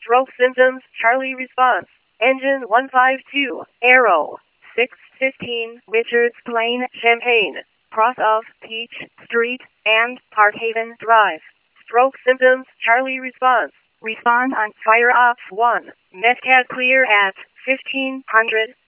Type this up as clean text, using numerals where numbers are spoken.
Stroke symptoms, Charlie response. Engine 152, Arrow, 615, Richards Plain, Champaign, cross of Peach Street and Parkhaven Drive. Stroke symptoms, Charlie response. Respond on fire off 1. Metcalf clear at 1500.